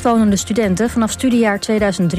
wonende studenten vanaf studiejaar 2023-24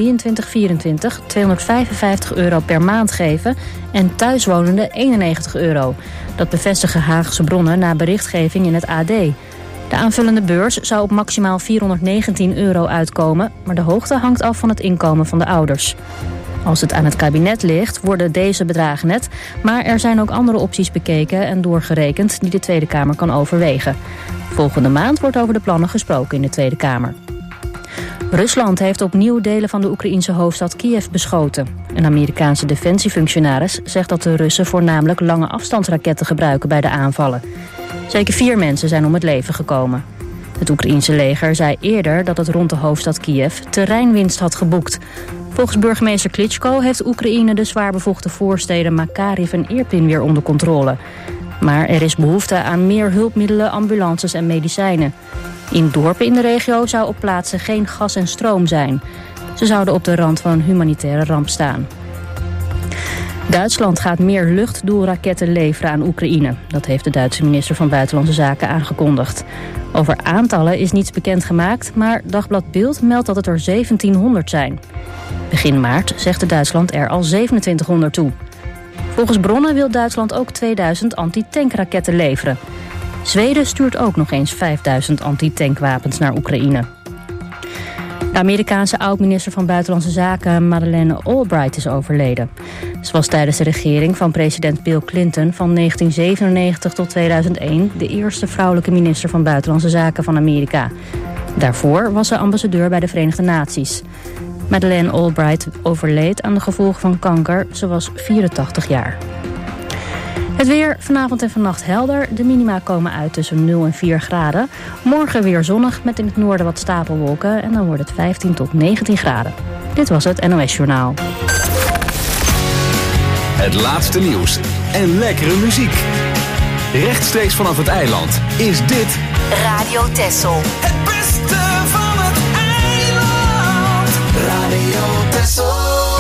€255 per maand geven en thuiswonenden €91. Dat bevestigen Haagse bronnen na berichtgeving in het AD. De aanvullende beurs zou op maximaal €419 uitkomen, maar de hoogte hangt af van het inkomen van de ouders. Als het aan het kabinet ligt, worden deze bedragen net, maar er zijn ook andere opties bekeken en doorgerekend die de Tweede Kamer kan overwegen. Volgende maand wordt over de plannen gesproken in de Tweede Kamer. Rusland heeft opnieuw delen van de Oekraïense hoofdstad Kiev beschoten. Een Amerikaanse defensiefunctionaris zegt dat de Russen voornamelijk lange afstandsraketten gebruiken bij de aanvallen. Zeker 4 mensen zijn om het leven gekomen. Het Oekraïense leger zei eerder dat het rond de hoofdstad Kiev terreinwinst had geboekt. Volgens burgemeester Klitschko heeft Oekraïne de zwaar bevochten voorsteden Makariv en Irpin weer onder controle. Maar er is behoefte aan meer hulpmiddelen, ambulances en medicijnen. In dorpen in de regio zou op plaatsen geen gas en stroom zijn. Ze zouden op de rand van een humanitaire ramp staan. Duitsland gaat meer luchtdoelraketten leveren aan Oekraïne. Dat heeft de Duitse minister van Buitenlandse Zaken aangekondigd. Over aantallen is niets bekendgemaakt, maar Dagblad Bild meldt dat het er 1700 zijn. Begin maart zegde Duitsland er al 2700 toe. Volgens bronnen wil Duitsland ook 2000 antitankraketten leveren. Zweden stuurt ook nog eens 5000 antitankwapens naar Oekraïne. De Amerikaanse oud-minister van Buitenlandse Zaken Madeleine Albright is overleden. Ze was tijdens de regering van president Bill Clinton van 1997 tot 2001... de eerste vrouwelijke minister van Buitenlandse Zaken van Amerika. Daarvoor was ze ambassadeur bij de Verenigde Naties. Madeleine Albright overleed aan de gevolgen van kanker. Ze was 84 jaar. Het weer vanavond en vannacht helder. De minima komen uit tussen 0 en 4 graden. Morgen weer zonnig met in het noorden wat stapelwolken. En dan wordt het 15 tot 19 graden. Dit was het NOS Journaal. Het laatste nieuws en lekkere muziek. Rechtstreeks vanaf het eiland is dit Radio Texel. Het beste van het eiland. Radio Texel.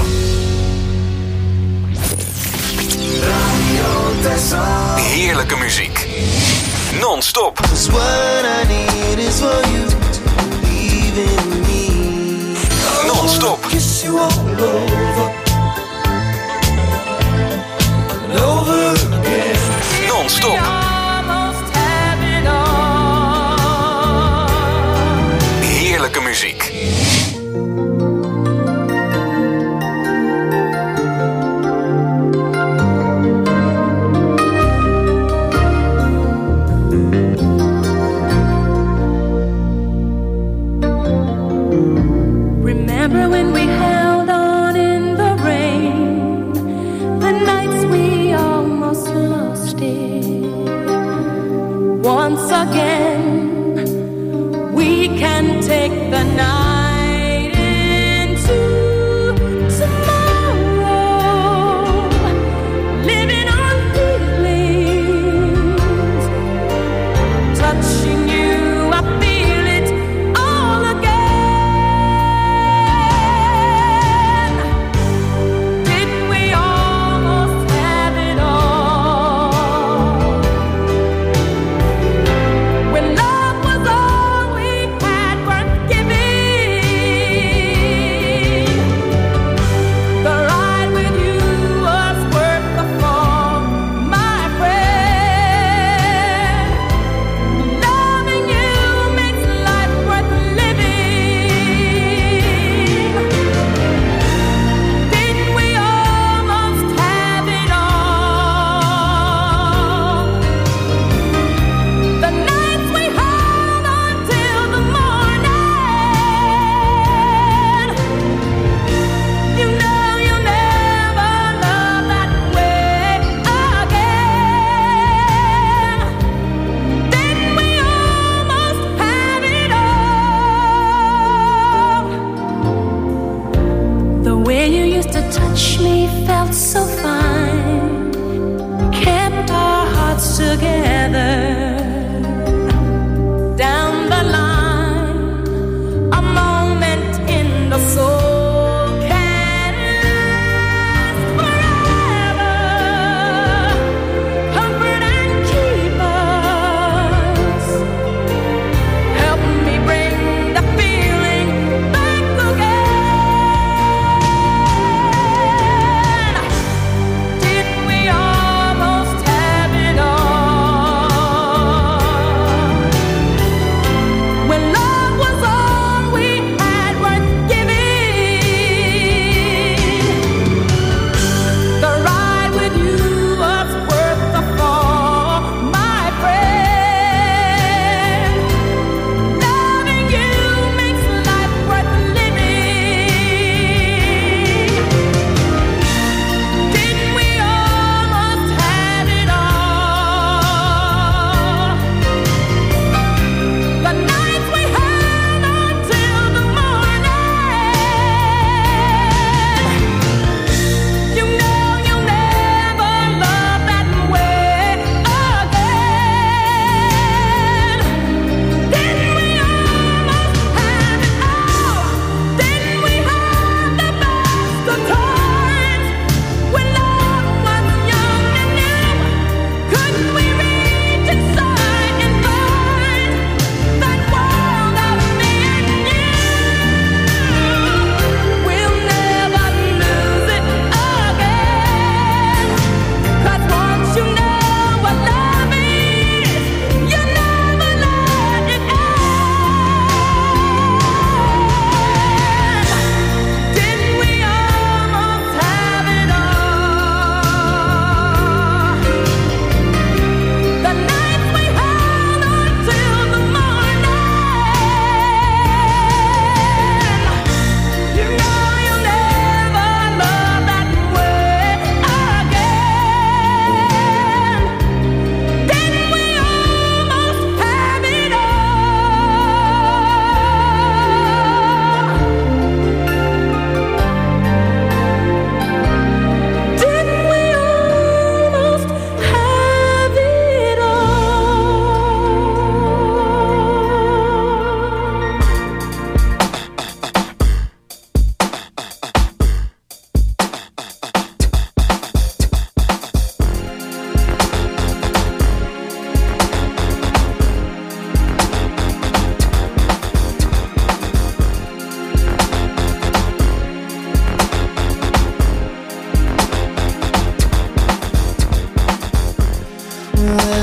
Radio Texel. heerlijke muziek. Non-stop. Non-stop. Non-stop. Heerlijke muziek. Remember when we held on in the rain, the nights we almost lost it. Once again, we can take the night into tomorrow, living on feelings, touching you, I feel it all again.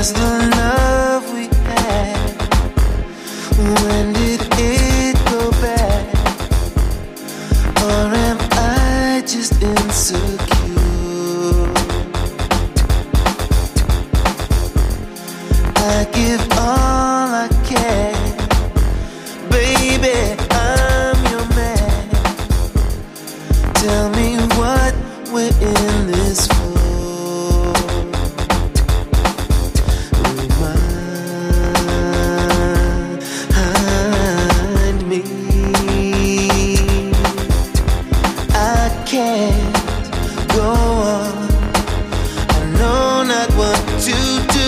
Was the love we had, when did it go bad? Or am I just insecure? I give all I can, baby, I'm your man. Tell me what we're in this for. Remind me I can't go on. I know not what to do.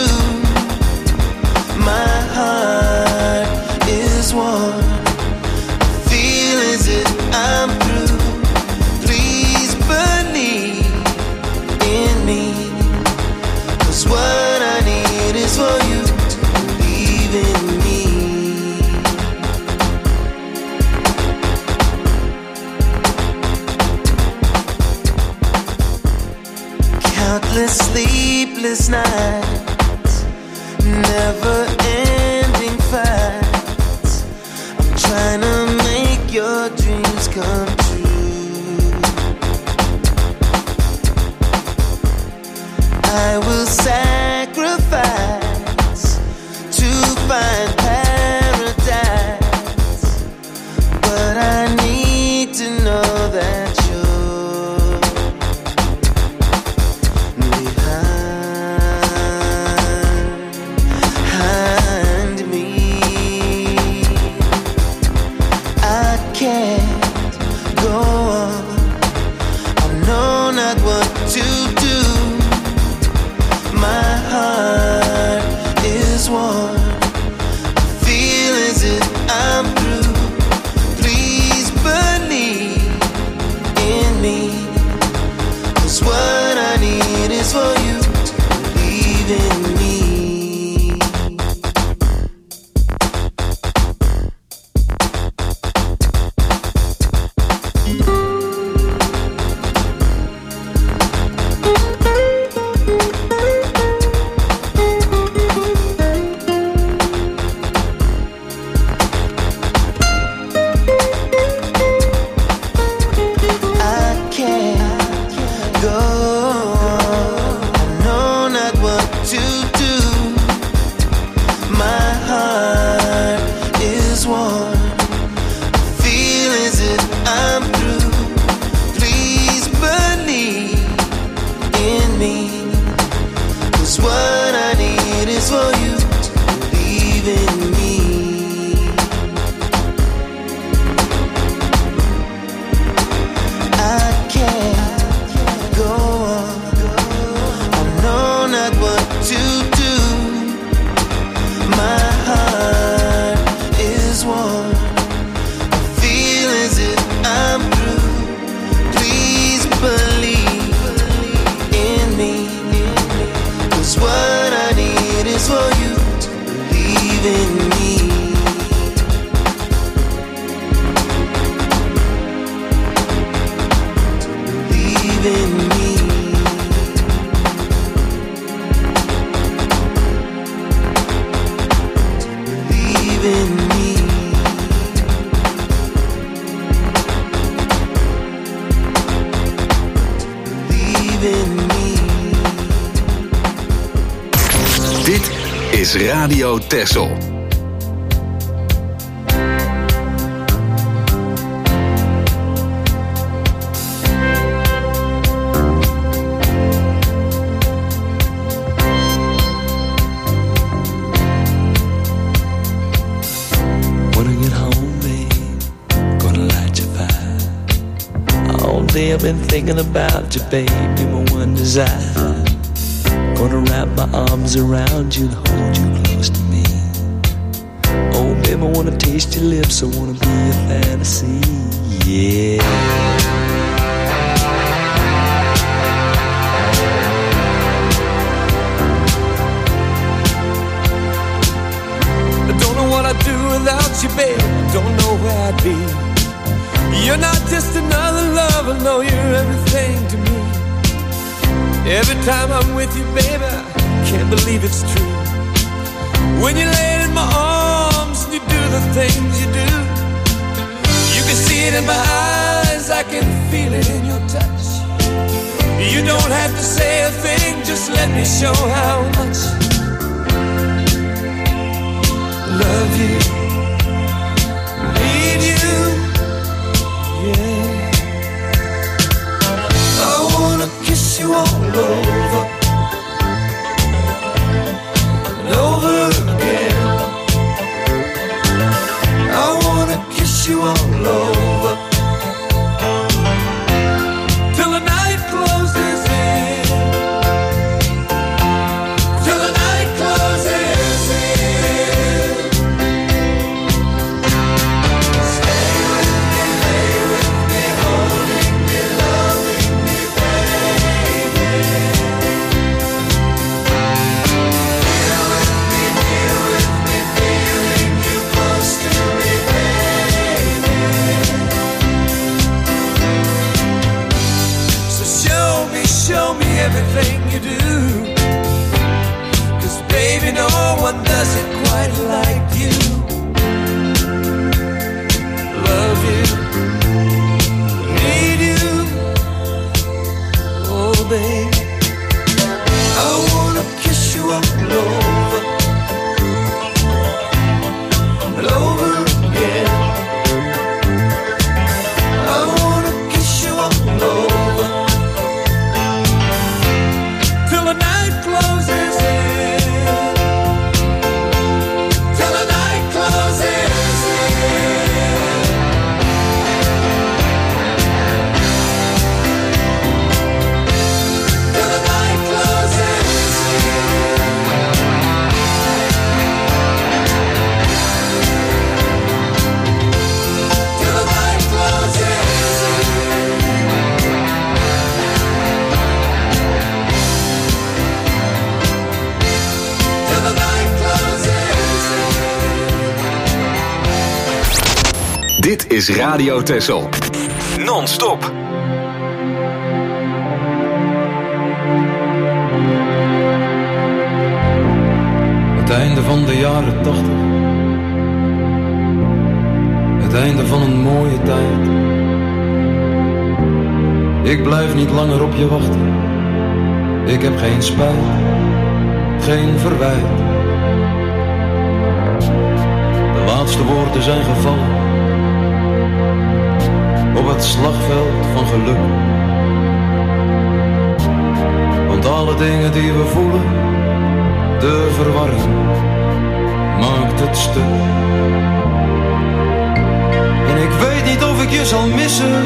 My heart is worn. I feel as if I'm through. Please believe in me, 'cause what I need is for you to believe in me. Countless sleepless nights, never-ending fights. I'm trying to make your dreams come true. I will sacrifice to find paradise, but I need to know that you're behind me. I can't go on. I know not what to do. My heart is worn. I feel as if I'm through. Please believe in me, 'cause what I need is for you to believe in me. I can't go on. I know not what to do. My heart is worn. I feel as if I'm through. Please believe in me, 'cause what I need is for you to believe in me. I can't go on. I know not what to do. My heart is worn. I feel as if I'm through. Please believe in me, 'cause what I need is for you to believe in me. Believe in me. Believe in me. Believe in me. Dit is Radio Texel. When I get home, babe, gonna light your fire. All day I've been thinking about you, babe, you're my one desire. Gonna wrap my arms around you and hold you close to me. Oh, babe, I wanna taste your lips, I wanna be a fantasy, yeah. I don't know what I'd do without you, babe. I don't know where I'd be. You're not just another lover, no, you're everything to me. Every time I'm with you, baby, can't believe it's true. When you lay in my arms and you do the things you do, you can see it in my eyes, I can feel it in your touch. You don't have to say a thing, just let me show how much love you, need you, yeah. I wanna kiss you all over and over again. I wanna kiss you all over till the night closes in, till the night closes in. Stay with me, lay with me, holding me, loving me, baby. Feel with me, feeling you close to me, baby. So show me everything you do, 'cause baby, no one does it quite like you. Love you, need you, oh baby. I wanna kiss you all over and over again. I wanna kiss you all over till the night closes in, till the night closes in, till the night closes in, till the night closes till the night closes. Dit is Radio Texel. Non-stop. Het einde van de jaren 80. Het einde van een mooie tijd. Ik blijf niet langer op je wachten. Ik heb geen spijt, geen verwijt. De laatste woorden zijn gevallen op het slagveld van geluk. Want alle dingen die we voelen, de verwarring maakt het stuk. En ik weet niet of ik je zal missen.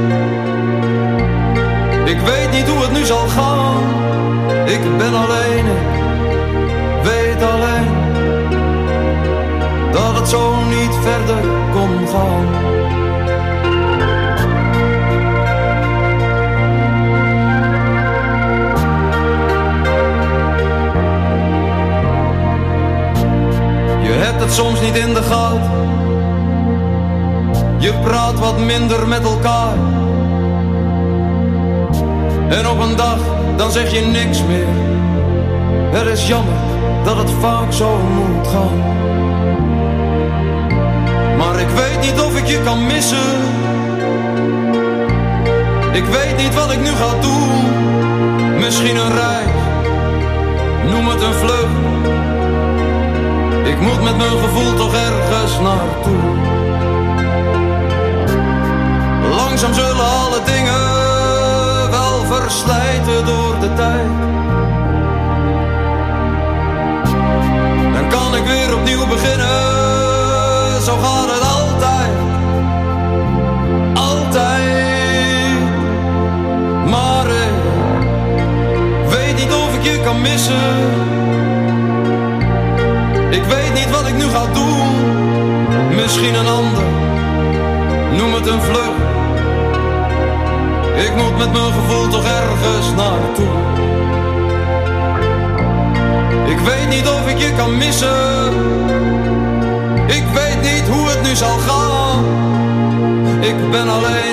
Ik weet niet hoe het nu zal gaan. Ik ben alleen, ik weet alleen dat het zo niet verder kon gaan. Je hebt het soms niet in de gaten. Je praat wat minder met elkaar. En op een dag, dan zeg je niks meer. Het is jammer dat het vaak zo moet gaan. Maar ik weet niet of ik je kan missen. Ik weet niet wat ik nu ga doen. Misschien een reis, noem het een vlucht. Ik moet met mijn gevoel toch ergens naartoe. Langzaam zullen alle dingen wel verslijten door de tijd. Dan kan ik weer opnieuw beginnen. Zo gaat het altijd. Altijd. Maar ik weet niet of ik je kan missen. Ik weet niet wat ik nu ga doen. Misschien een ander, noem het een vlucht. Ik moet met mijn gevoel toch ergens naartoe. Ik weet niet of ik je kan missen. Ik weet niet hoe het nu zal gaan. Ik ben alleen,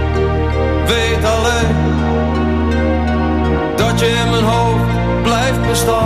ik weet alleen dat je in mijn hoofd blijft de stal.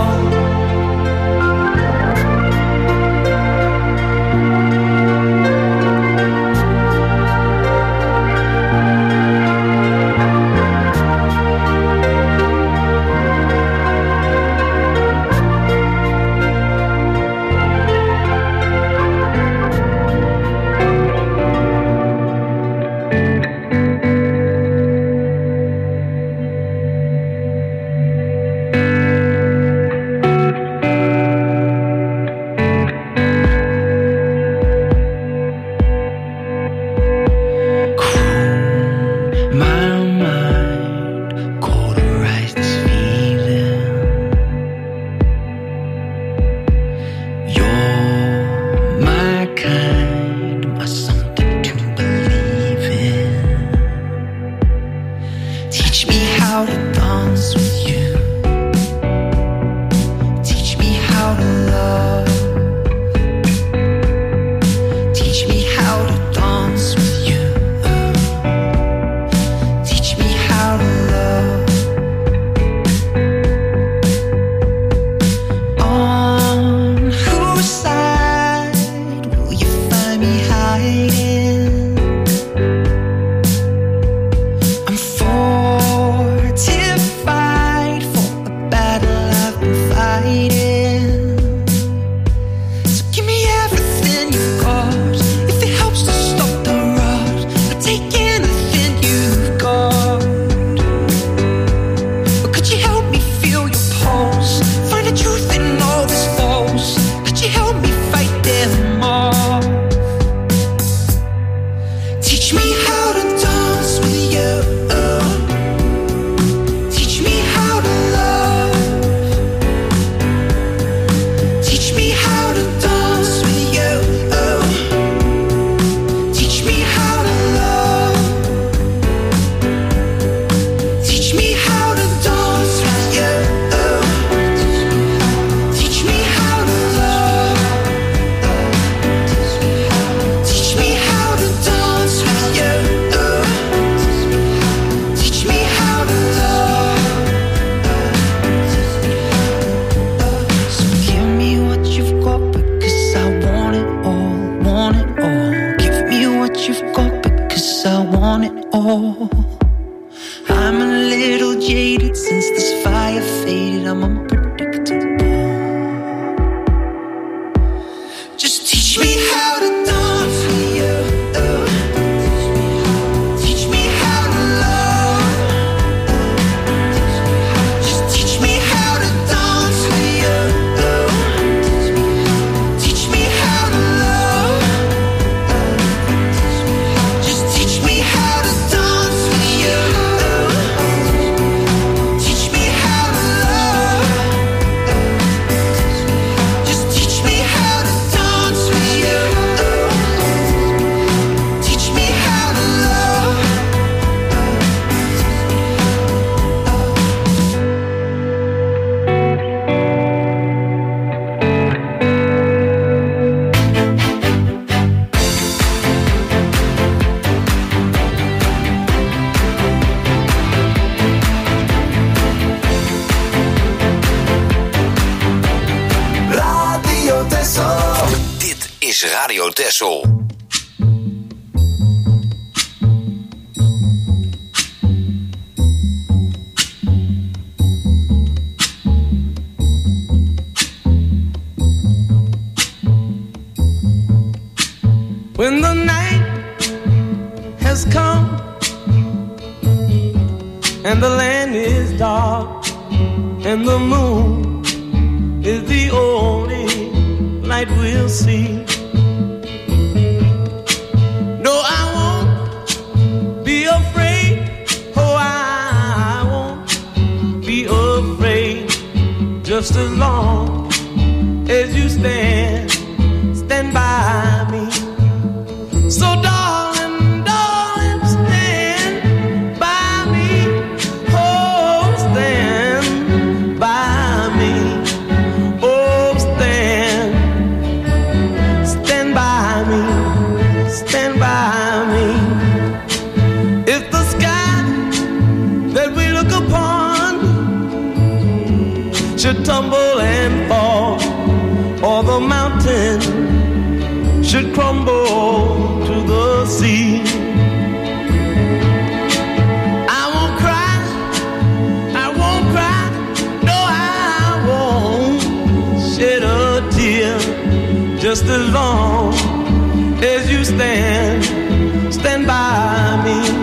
Radio Texel. When the night has come and the land is dark and the moon is the only light we'll see. No, I won't be afraid. Oh, I won't be afraid. Just as long as you stand by me. So darling, darling, stand by me. Oh, stand by me. Oh, stand by me. Stand by me. If the sky that we look upon should should tumble and fall, or the mountain should crumble to the sea. I won't cry, no I won't shed a tear, just as long as you stand by me.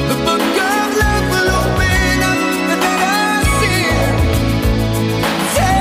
Take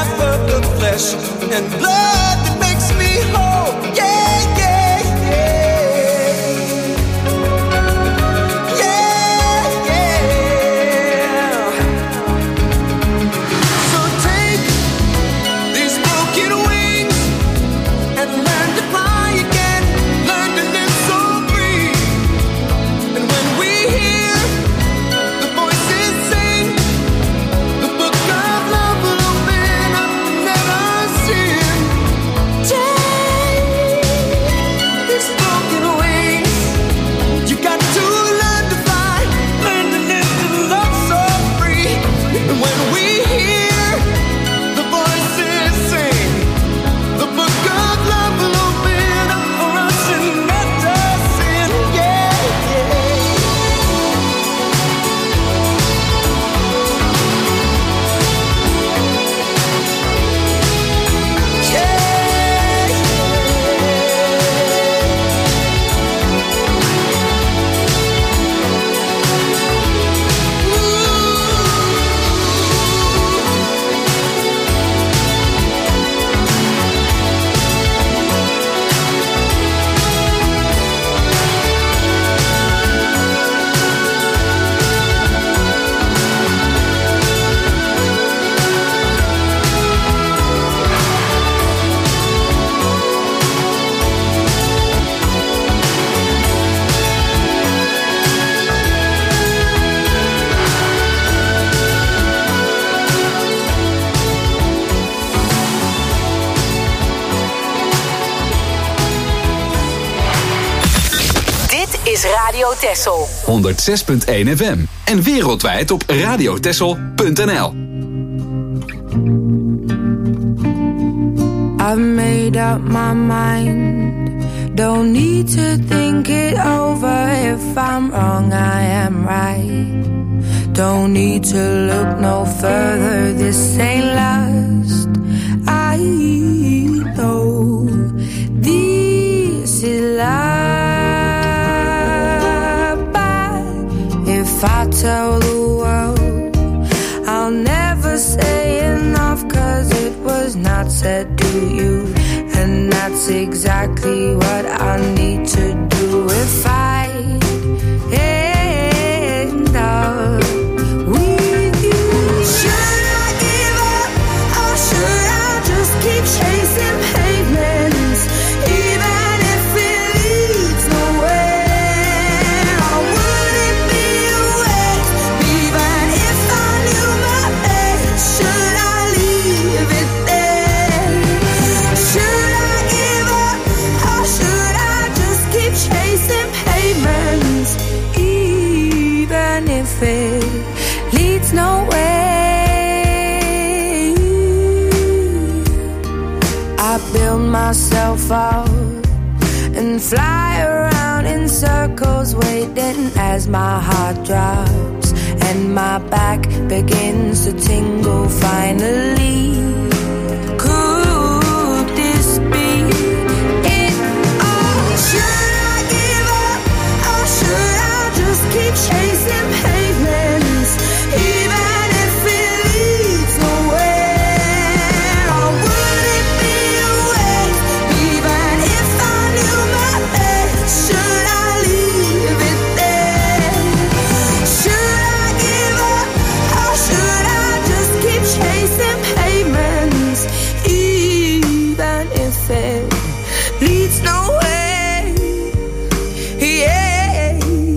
life of the flesh and blood that makes me whole. Yeah, yeah, yeah. Yeah, yeah. So take these broken wings and learn to fly again. Learn to live so free. And when we hear the voices sing, the book of love will open up and let us in. Take these broken wings. You got to learn to fly, learn to live and love so free. And when we hear the voices sing, the book of love will open up for us and let us in. Yeah, yeah. Dit is Radio Texel. 106.1 FM. En wereldwijd op radiotexel.nl. I've made up my mind. Don't need to think it over. If I'm wrong, I am right. Don't need to look no further. This ain't last. I know this is life. If I tell the world, I'll never say enough, 'cause it was not said to you. And that's exactly what I need to do if I end up with you. Should I give up, or should I just keep chasing pavements, even if it leads nowhere? Or would it be a waste, even if I knew my fate? Should I leave it there? Should I give up, or should I just keep chasing pavements, even if it leads nowhere? I build myself up and fly around in circles, waiting as my heart drops and my back begins to tingle finally. Could this be it all? Should I give up, or should I just keep chasing pavements, even if it leads nowhere? Or would it be a waste, even if I knew my fate? Should I leave it there? Should I give up, or should I just keep chasing pavements, even if it leads nowhere? Yeah.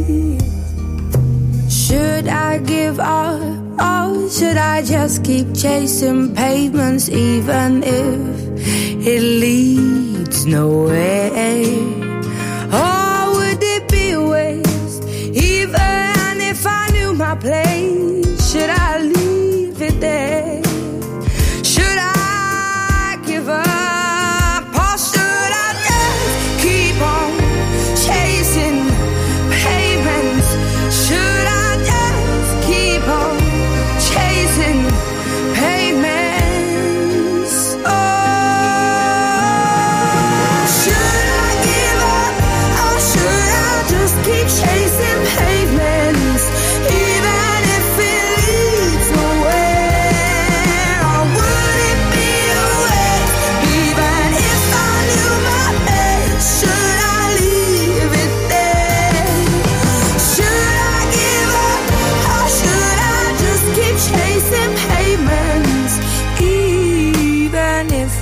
Should I give up, or should I just keep chasing pavements, even if it leads nowhere? Or would it be a waste, even if I knew my place? Should I leave it there? Should I give up, or should I just keep on chasing pavements? Should I just keep on chasing pavements? Oh, should I give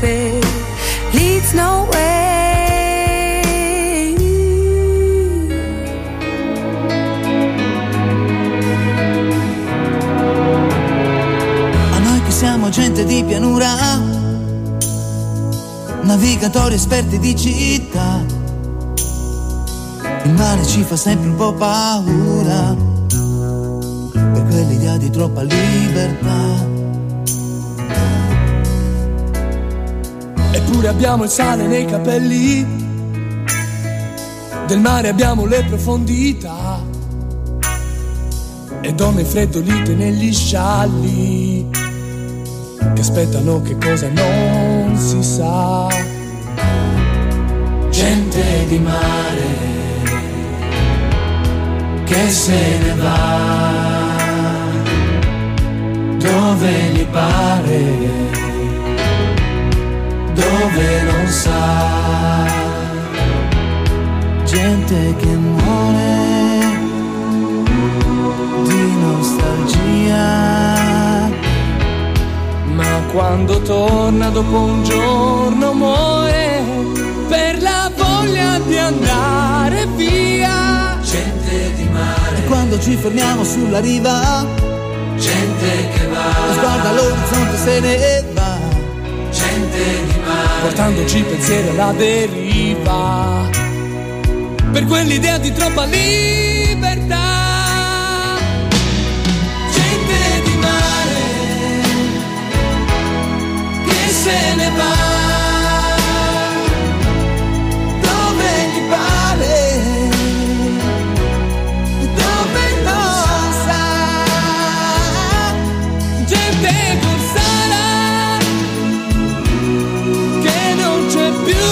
it leads nowhere. A noi che siamo gente di pianura, navigatori esperti di città, il mare ci fa sempre un po' paura per quell'idea di troppa libertà. Eppure abbiamo il sale nei capelli, del mare abbiamo le profondità e donne freddolite negli scialli che aspettano che cosa non si sa. Gente di mare che se ne va dove gli pare, dove non sa. Gente che muore di nostalgia, ma quando torna dopo un giorno muore per la voglia di andare via. Gente di mare, e quando ci fermiamo sulla riva, gente che va, guarda l'orizzonte se ne va. Gente di mare, portandoci pensieri alla deriva, per quell'idea di troppa libertà. Gente di mare che se ne va dove gli pare, dove non sa. Gente con sala che non c'è più,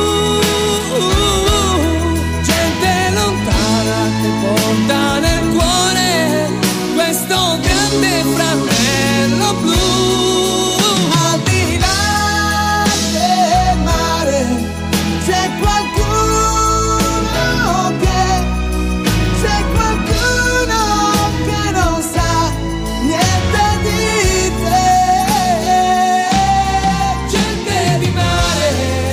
gente lontana che porta nel cuore questo grande fratello blu. Al di là del mare c'è qualcuno che non sa niente di te. Gente di mare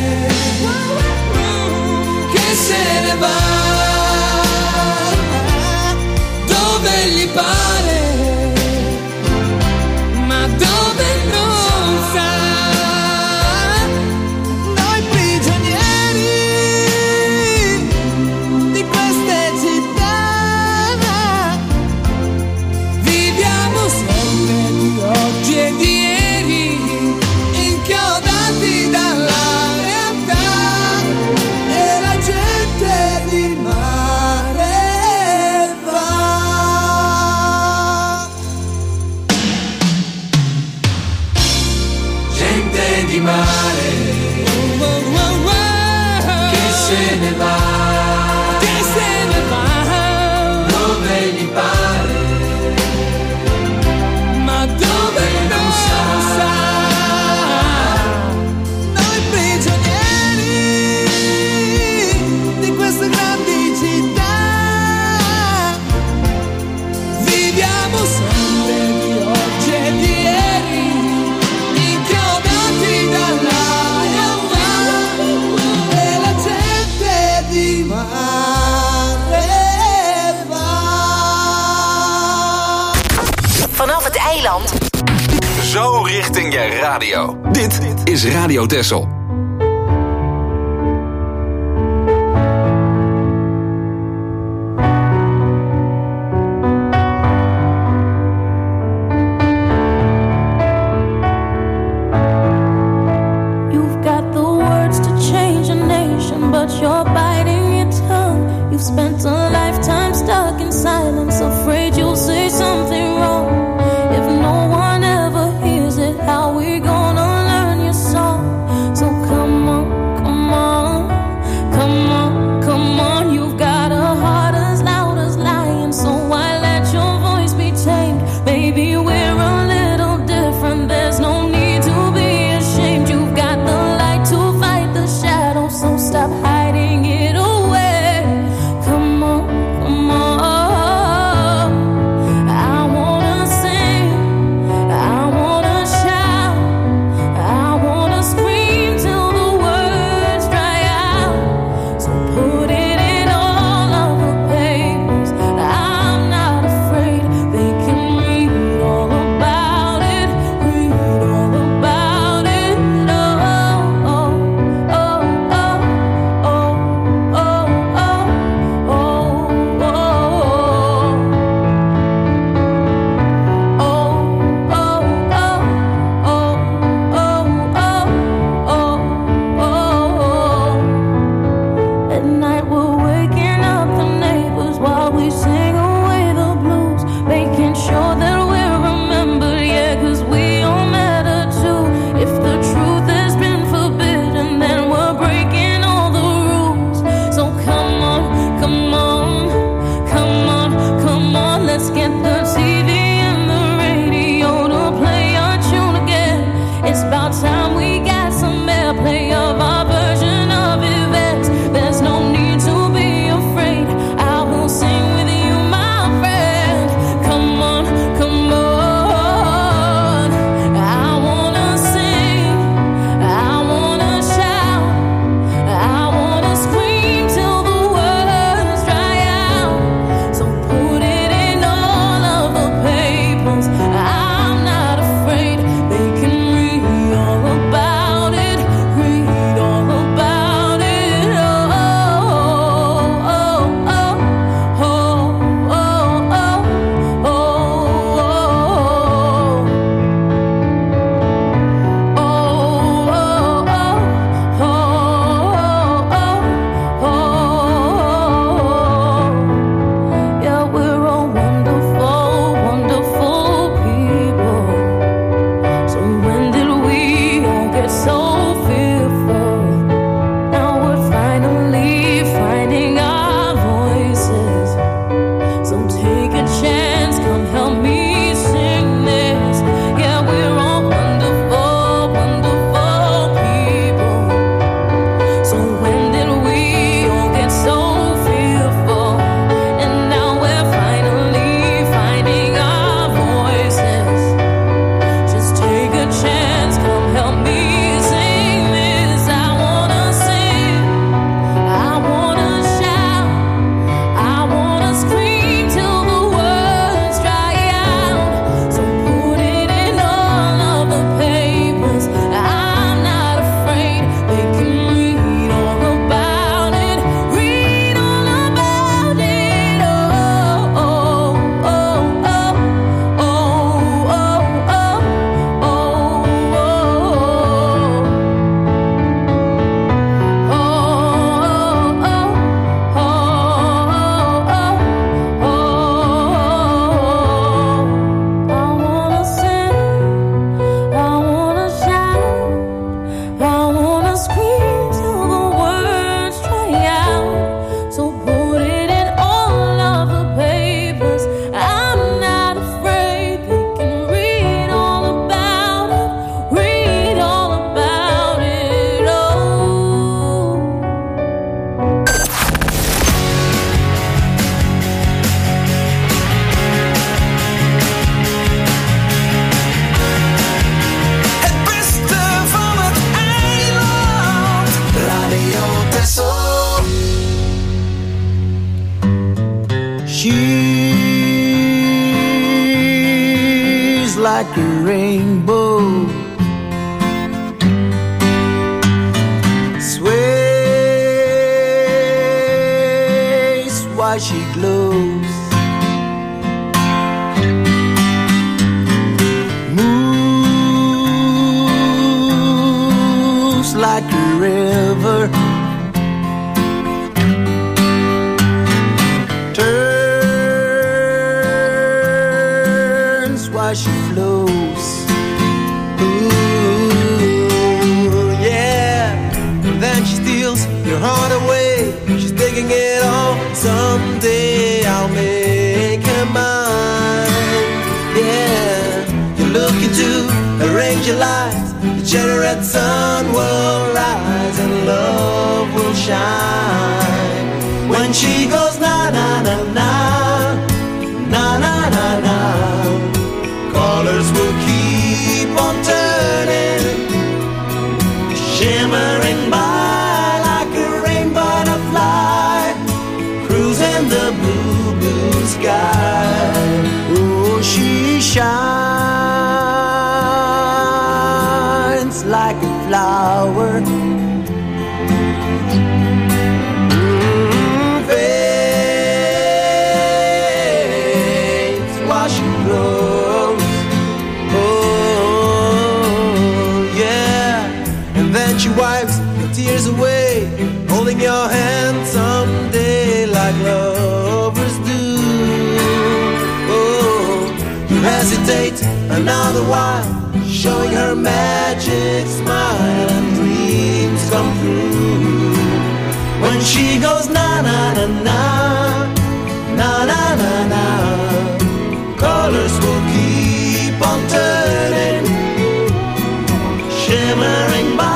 che se ne va dove gli pare, ma dove non sa. Noi prigionieri di queste città Viviamo sempre di oggi e di ieri, inchiodati dalla realtà, e la gente di mare va. gente di mare che se ne va, dove gli pare, ma dove non sa. Noi prigionieri di queste grandi città Viviamo sempre di oggi e di ieri, inchiodati dalla realtà, e la gente di mare va. Vanaf het eiland. Zo richting je radio. Dit is Radio Texel. You've got the words to change a nation, but you're biting your tongue. You've spent a lifetime stuck in silence, afraid you'll say something wrong. If no one ever hears it, how we gonna learn your song? So like a rainbow. Sways while she glows. Moves like a river. Turns while she flows. Ooh, yeah. And then she steals your heart away. She's taking it all. Someday I'll make her mine. Yeah. You look into her angel eyes. The generate sun will rise and love will shine. When she goes na na na na, na na na na, colors will keep on turning, shimmering by like a rain butterfly, cruising the blue, blue sky. Oh, she shines like a flower. Fades while she grows. She wipes the tears away, holding your hand someday like lovers do. Oh, you hesitate another while, showing her magic smile and dreams come true. When she goes na na na na, na na na na, colors will keep on turning, shimmering by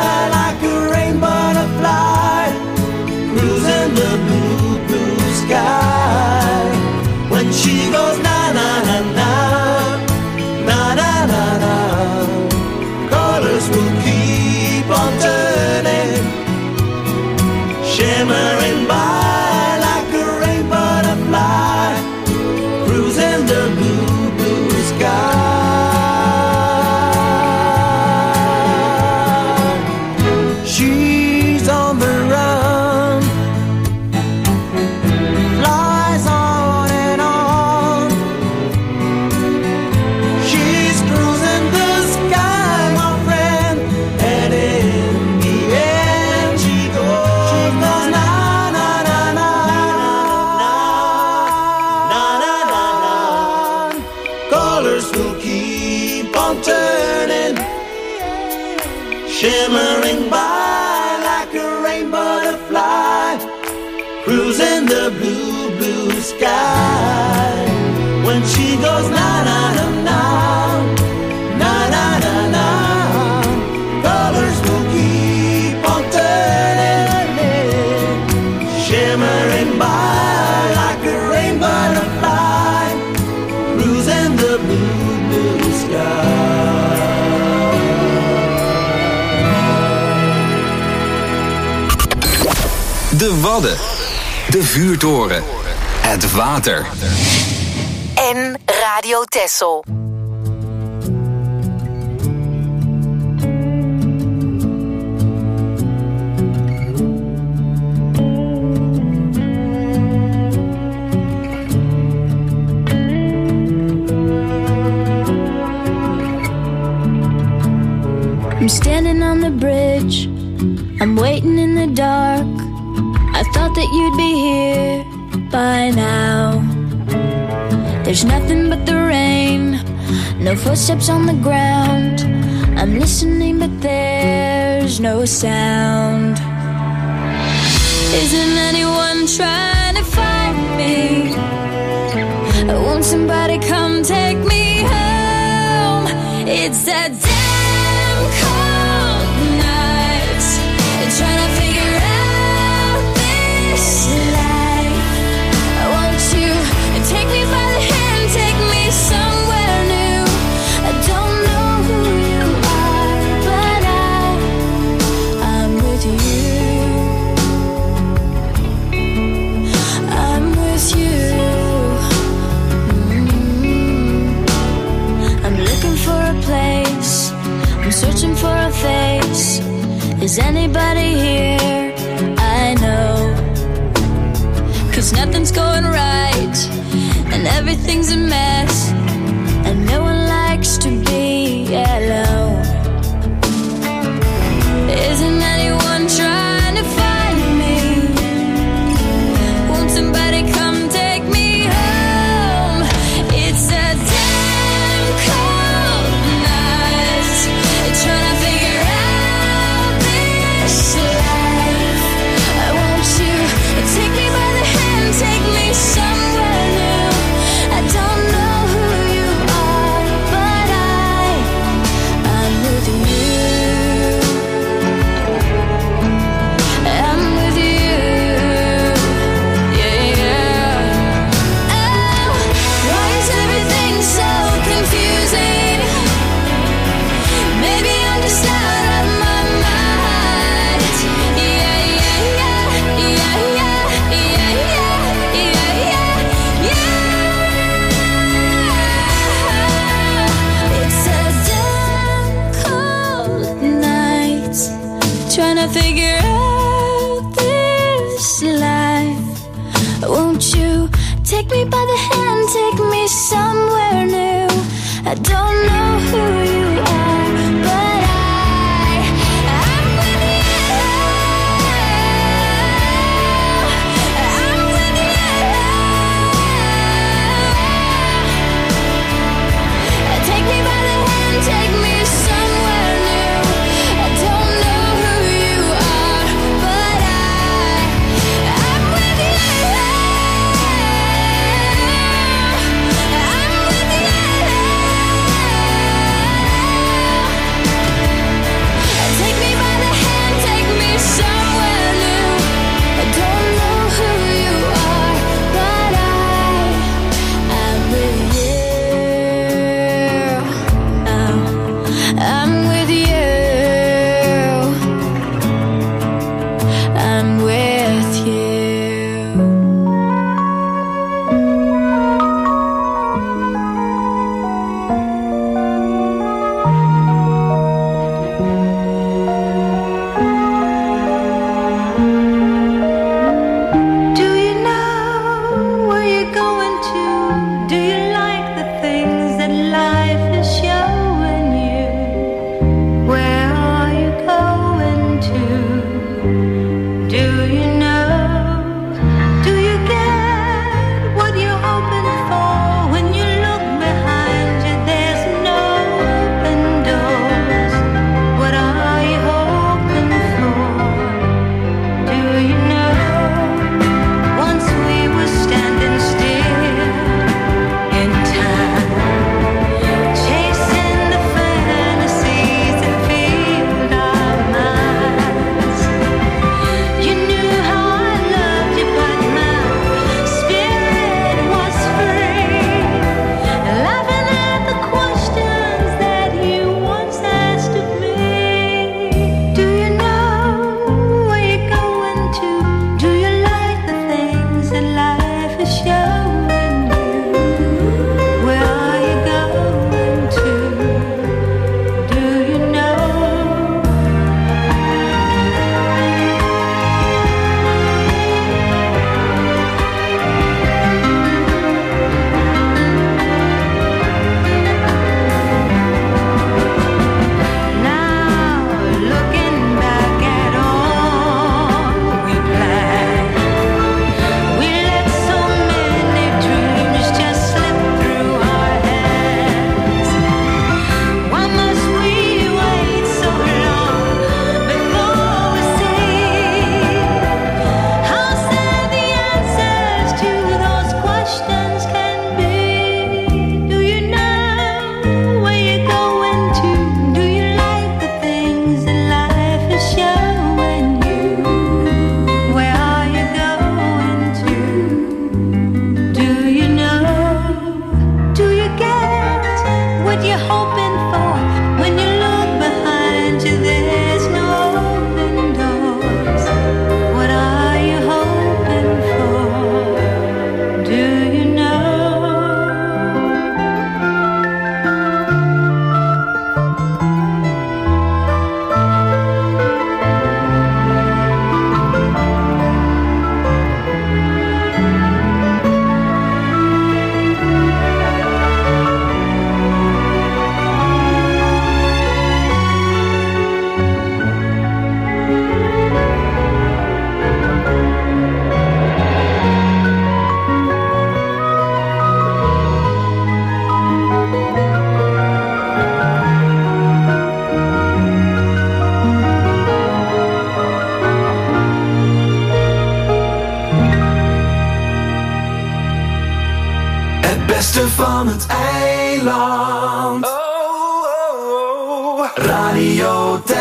sky. When she goes na na na na, na na na na, colors will keep on turning, shimmering by like shimmering by like a rainbow butterfly, cruising the blue, blue sky. When she goes na na na na, na na na na, colors will keep on turning, shimmering by like a rainbow butterfly, cruising the blue, blue sky. De Wadden, de vuurtoren, het water. En Radio Texel. I'm standing on the bridge, I'm waiting in the dark. I thought that you'd be here by now. There's nothing but the rain, no footsteps on the ground. I'm listening but there's no sound. Isn't anyone trying to find me? Won't somebody come take me home? It's that damn cold night, trying to figure out this life. Won't you take me by the hand, take me somewhere new? I don't know who you are, but I'm with you. I'm with you. I'm looking for a place, I'm searching for a face. Is anybody here? I know, 'cause nothing's going right and everything's a mess, and no one likes to be alone. Isn't anyone trying to find me? Won't somebody come take me home? It's a damn cold night, trying to figure out this life. Won't you take me by the hand, take me somewhere new? I don't know who you are, but I'm with you. I'm with you. Yeah, yeah. Oh, why is everything so confusing? Maybe I'm just out of my mind. Yeah, yeah, yeah, yeah, yeah, yeah, yeah, yeah, yeah. It's a damn cold night, trying to figure out this life. Won't you take me by the hand, take me somewhere new? I don't know who you are, but I'm with you. I'm with you. Take me by the hand, take me somewhere new. I don't know who you are, but I'm with you. I'm with you.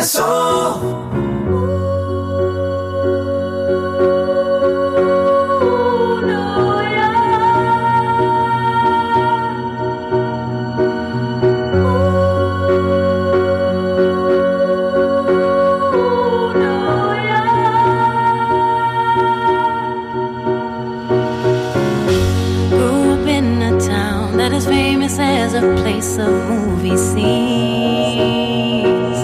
Texel. As a place of movie scenes,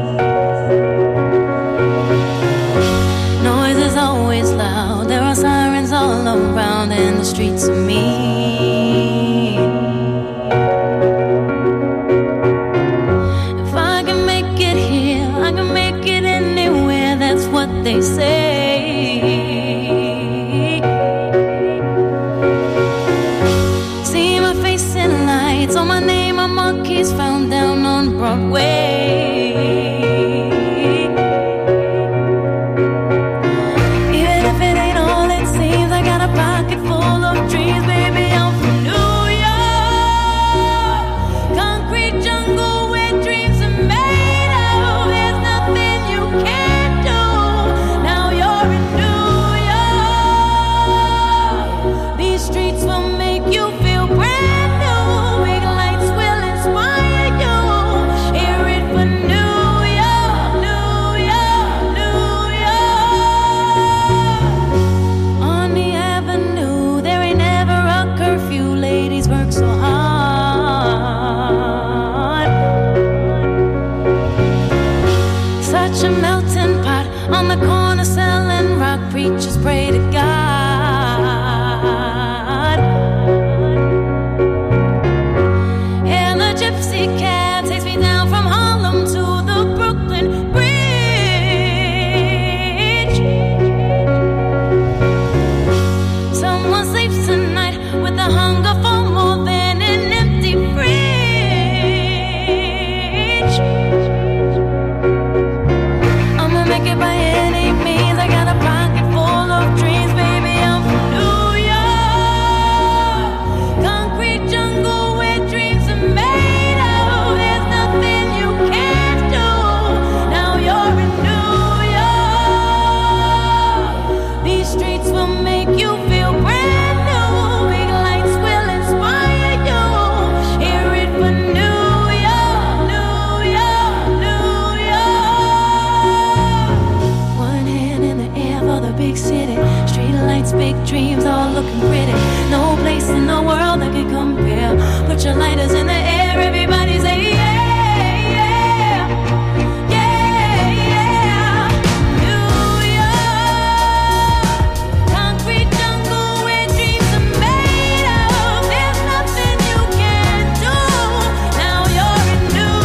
noise is always loud. There are sirens all around, and the streets are mean. If I can make it here, I can make it anywhere. That's what they say. So my name on monkeys found down on Broadway. Even if it ain't all it seems, I got a pocket full of dreams, baby. I'm from New York, concrete jungle where dreams are made of. There's nothing you can't do. Now you're in New York. These streets will make you feel brand new. On the corner selling rock, preachers pray to God. And the gypsy cab takes me down from Harlem to the Brooklyn Bridge. Someone sleeps tonight with the hunger for more than an empty fridge. I'ma make it by any means. I got a pocket full of dreams, baby. I'm from New York, concrete jungle where dreams are made of. There's nothing you can't do. Now you're in New York. These streets will make you feel brand new. Big lights will inspire you. Hear it for New York, New York, New York. One hand in the air for the big city. Street lights, big dreams, all looking pretty. No place in the world that could compare. Put your lighters in the air, everybody say yeah, yeah, yeah, yeah. New York, concrete jungle where dreams are made of. There's nothing you can't do. Now you're in New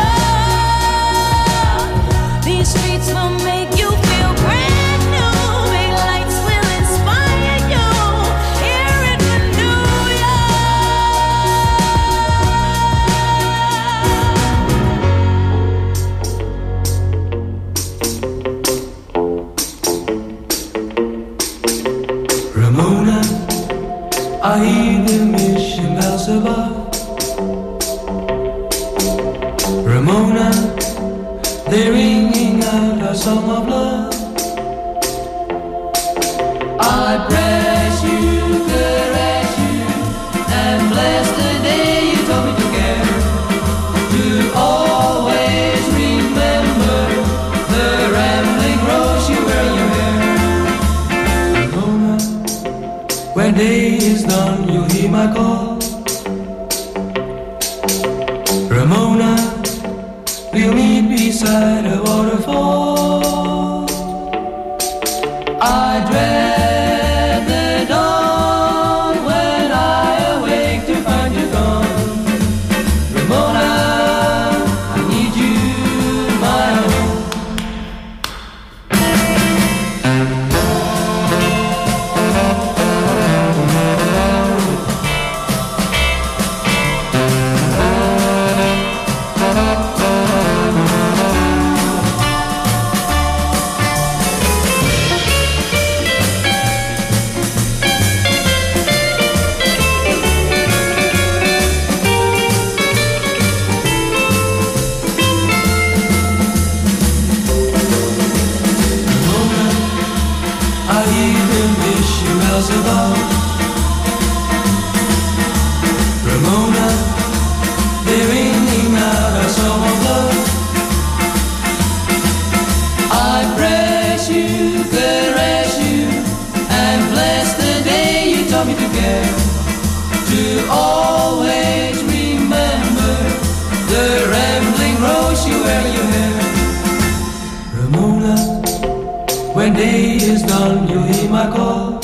York. These streets will make you feel brand new. Big lights will inspire you. Hear it for New Ramona, I hear the mission bells above. Ramona, they're ringing out our song of love. I press you, caress you, and bless the day you told me to care. To always remember the rambling rose you wear in your hair. Ramona, when day is done, you'll hear my call. Ramona, we'll meet beside a waterfall. I dread the dawn when I awake to find you gone. Ramona, I need you, my own. is about. Ramona, they're ringing out our song of love. I press you, caress you, and bless the day you taught me to care. To always remember the rambling rose you wear in your hair. Ramona, when day is done, you'll hear my call.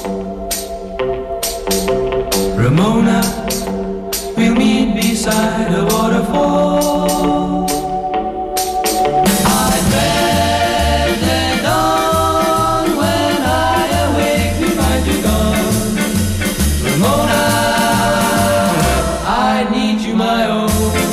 Ramona, we'll meet beside a waterfall. I dread the dawn when I awake to find you gone. Ramona, I need you, my own.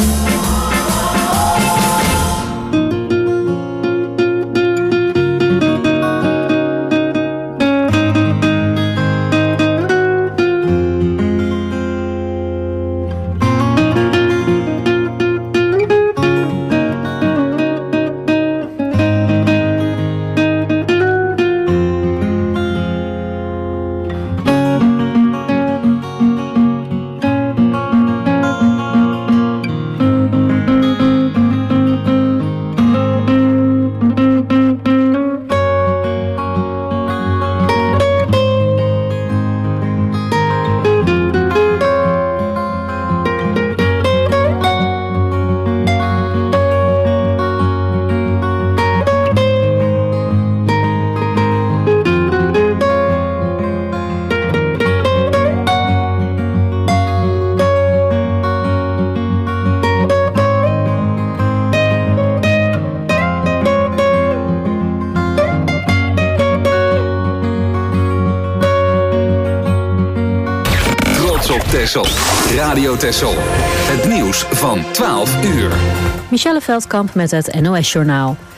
Texel. Radio Texel. Het nieuws van 12 uur. Michelle Veldkamp met het NOS-journaal.